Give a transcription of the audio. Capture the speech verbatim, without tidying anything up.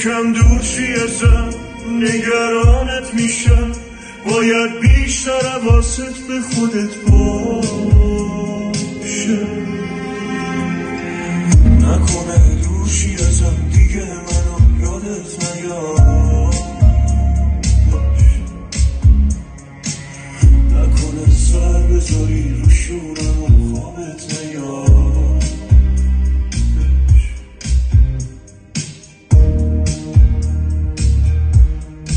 یکم دور چی ازم نگرانت میشم، باید بیشتر حواست به خودت باشه. نکنه دور چی ازم دیگه منو یادت نیاد، نکنه سر بذاری رو شورم و خوابت نیاد.